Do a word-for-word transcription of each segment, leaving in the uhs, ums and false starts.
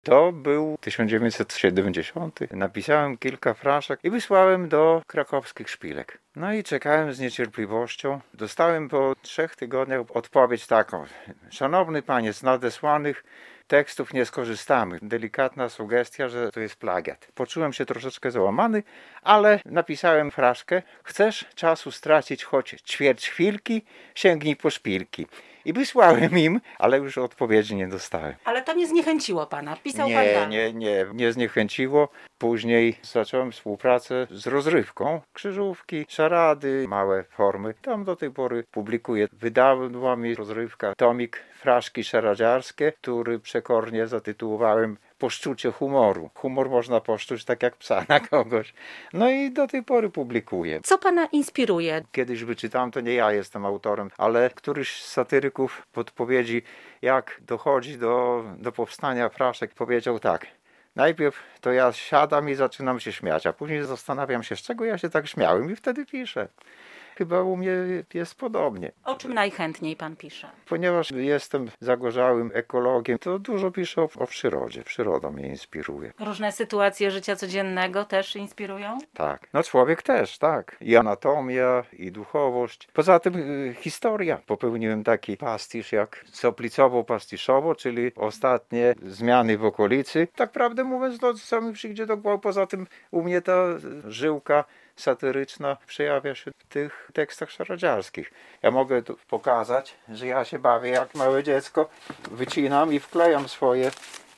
To był tysiąc dziewięćset siedemdziesiąty. Napisałem kilka fraszek i wysłałem do krakowskich szpilek. No i czekałem z niecierpliwością. Dostałem po trzech tygodniach odpowiedź taką. Szanowny panie, z nadesłanych tekstów nie skorzystamy. Delikatna sugestia, że to jest plagiat. Poczułem się troszeczkę załamany, ale napisałem fraszkę. Chcesz czasu stracić choć ćwierć chwilki? Sięgnij po szpilki. I wysłałem im, ale już odpowiedzi nie dostałem. Ale to nie zniechęciło pana, pisał Nie, pan dalej. nie, nie, nie zniechęciło. Później zacząłem współpracę z rozrywką. Krzyżówki, szarady, małe formy. Tam do tej pory publikuję. Wydała mi rozrywka tomik Fraszki szaradziarskie, który przekornie zatytułowałem Poszczucie humoru. Humor można poszczuć tak jak psa na kogoś. No i do tej pory publikuję. Co pana inspiruje? Kiedyś wyczytałem, to nie ja jestem autorem, ale któryś z satyryków w odpowiedzi, jak dochodzi do, do powstania fraszek, powiedział tak. Najpierw to ja siadam i zaczynam się śmiać, a później zastanawiam się, z czego ja się tak śmiałem i wtedy piszę. Chyba u mnie jest podobnie. O czym najchętniej pan pisze? Ponieważ jestem zagorzałym ekologiem, to dużo piszę o, o przyrodzie. Przyroda mnie inspiruje. Różne sytuacje życia codziennego też inspirują? Tak. No człowiek też, tak. I anatomia, i duchowość. Poza tym y, historia. Popełniłem taki pastisz jak Soplicowo-Pastiszowo, czyli ostatnie zmiany w okolicy. Tak prawdę mówiąc, to co mi przyjdzie do głowy. Poza tym u mnie ta żyłka satyryczna przejawia się w tych tekstach szaradziarskich. Ja mogę tu pokazać, że ja się bawię jak małe dziecko. Wycinam i wklejam swoje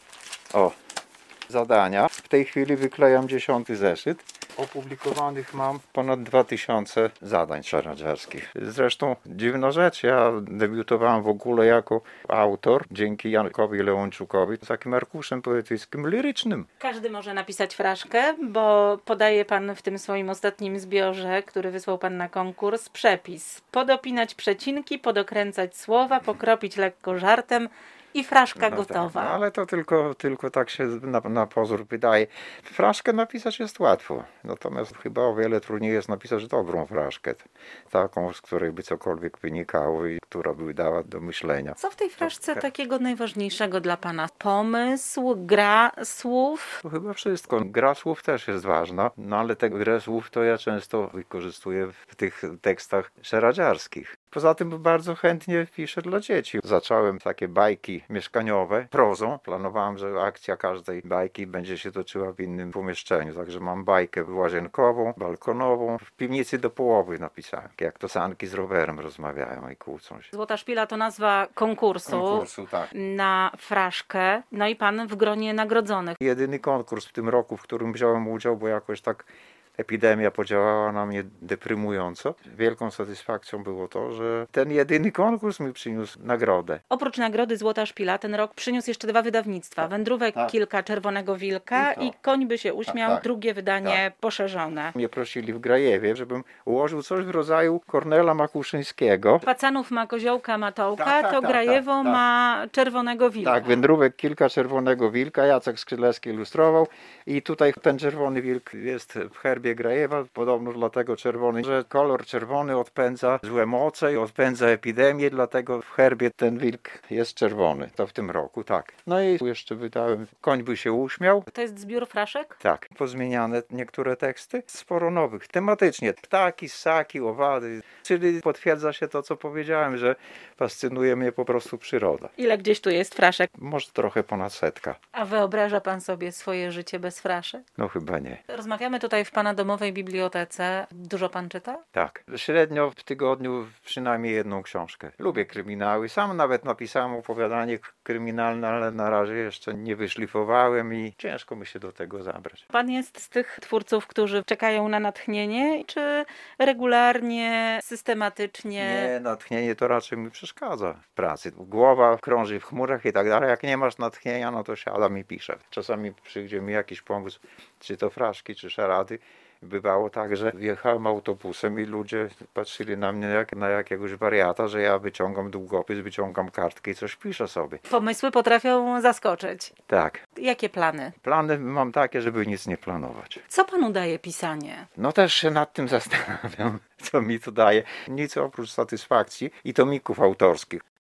o, zadania. W tej chwili wyklejam dziesiąty zeszyt. Opublikowanych mam ponad dwa tysiące zadań szaradziarskich. Zresztą dziwna rzecz, ja debiutowałem w ogóle jako autor dzięki Jankowi Leonczukowi z takim arkuszem poetyckim, lirycznym. Każdy może napisać fraszkę, bo podaje pan w tym swoim ostatnim zbiorze, który wysłał pan na konkurs, przepis. Podopinać przecinki, podokręcać słowa, pokropić lekko żartem i fraszka No gotowa. tak, no ale to tylko, tylko tak się na, na pozór wydaje. Fraszkę napisać jest łatwo, natomiast chyba o wiele trudniej jest napisać dobrą fraszkę. Taką, z której by cokolwiek wynikało i która by dała do myślenia. Co w tej fraszce takiego najważniejszego dla pana? Pomysł, gra słów? To chyba wszystko. Gra słów też jest ważna, no ale tę grę słów to ja często wykorzystuję w tych tekstach szaradziarskich. Poza tym bardzo chętnie piszę dla dzieci. Zacząłem takie bajki mieszkaniowe prozą. Planowałem, że akcja każdej bajki będzie się toczyła w innym pomieszczeniu. Także mam bajkę łazienkową, balkonową. W piwnicy do połowy napisałem, jak to sanki z rowerem rozmawiają i kłócą się. Złota szpila to nazwa konkursu, Konkursu, tak. na fraszkę. No i pan w gronie nagrodzonych. Jedyny konkurs w tym roku, w którym wziąłem udział, bo jakoś tak epidemia podziałała na mnie deprymująco. Wielką satysfakcją było to, że ten jedyny konkurs mi przyniósł nagrodę. Oprócz nagrody Złota Szpila ten rok przyniósł jeszcze dwa wydawnictwa. Tak, Wędrówek tak. kilka Czerwonego Wilka I to. i Koń by się uśmiał, Tak, tak. drugie wydanie poszerzone. Mnie prosili w Grajewie, żebym ułożył coś w rodzaju Kornela Makuszyńskiego. Pacanów ma Koziołka Matołka, Tak, tak, to tak, Grajewo tak, tak. ma Czerwonego Wilka. Tak, Wędrówek kilka Czerwonego Wilka, Jacek Skrzydlewski ilustrował i tutaj ten Czerwony Wilk jest w herbie Grajewa. Podobno dlatego czerwony, że kolor czerwony odpędza złe moce i odpędza epidemię, dlatego w herbie ten wilk jest czerwony. To w tym roku, tak. No i jeszcze wydałem Koń by się uśmiał. To jest zbiór fraszek? Tak, pozmieniane niektóre teksty, sporo nowych, tematycznie. Ptaki, ssaki, owady, czyli potwierdza się to, co powiedziałem, że fascynuje mnie po prostu przyroda. Ile gdzieś tu jest fraszek? Może trochę ponad setka. A wyobraża pan sobie swoje życie bez fraszek? No chyba nie. Rozmawiamy tutaj w pana domowej bibliotece. Dużo pan czyta? Tak, średnio w tygodniu przynajmniej jedną książkę. Lubię kryminały, sam nawet napisałem opowiadanie kryminalne, ale na razie jeszcze nie wyszlifowałem i ciężko mi się do tego zabrać. Pan jest z tych twórców, którzy czekają na natchnienie, czy regularnie, systematycznie? Nie, natchnienie to raczej mi przeszkadza w pracy. Głowa krąży w chmurach i tak dalej. Jak nie masz natchnienia, no to siadam i piszę. Czasami przyjdzie mi jakiś pomysł, czy to fraszki, czy szarady. Bywało tak, że jechałem autobusem i ludzie patrzyli na mnie jak na jakiegoś wariata, że ja wyciągam długopis, wyciągam kartkę i coś piszę sobie. Pomysły potrafią zaskoczyć. Tak. Jakie plany? Plany mam takie, żeby nic nie planować. Co panu daje pisanie? No też się nad tym zastanawiam, co mi to daje. Nic oprócz satysfakcji i tomików autorskich.